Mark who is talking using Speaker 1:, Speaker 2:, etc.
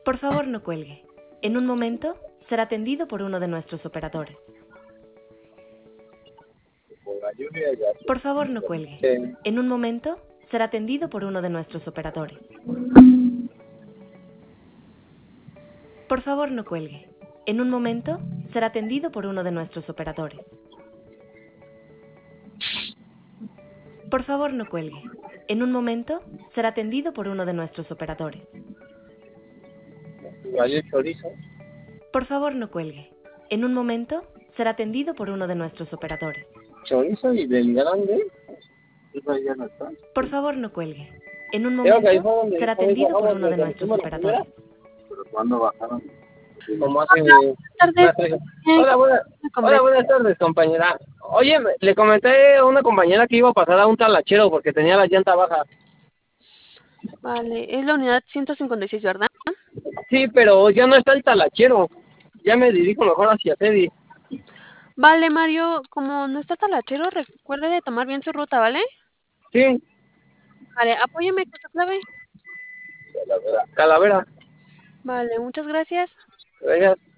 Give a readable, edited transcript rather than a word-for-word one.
Speaker 1: Por favor, no cuelgue. En un momento será atendido por uno de nuestros operadores. Por favor, no cuelgue. En un momento será atendido por uno de nuestros operadores. Por favor, no cuelgue. En un momento será atendido por uno de nuestros operadores. Por favor, no cuelgue. En un momento será atendido por uno de nuestros operadores.
Speaker 2: Gallo chorizo.
Speaker 1: Por favor, no cuelgue. En un momento será atendido por uno de nuestros operadores.
Speaker 2: Chorizo y del grande. Eso ya no está.
Speaker 1: Por favor, no cuelgue. En un
Speaker 2: Creo que ahí
Speaker 1: momento
Speaker 2: fue donde
Speaker 1: será atendido por uno de nuestros operadores.
Speaker 2: ¿Pero cuándo bajaron? Como hace
Speaker 3: Buenas tardes.
Speaker 2: Buenas tardes, compañera. Oye, le comenté a una compañera que iba a pasar a un talachero porque tenía la llanta baja.
Speaker 3: Vale, es la unidad 156, ¿verdad?
Speaker 2: Sí, pero ya no está el talachero. Ya me dirijo mejor hacia Teddy.
Speaker 3: Vale, Mario, como no está talachero, recuerde de tomar bien su ruta, ¿vale?
Speaker 2: Sí,
Speaker 3: Vale, apóyeme con su clave.
Speaker 2: Calavera.
Speaker 3: Vale, muchas gracias.
Speaker 2: Gracias.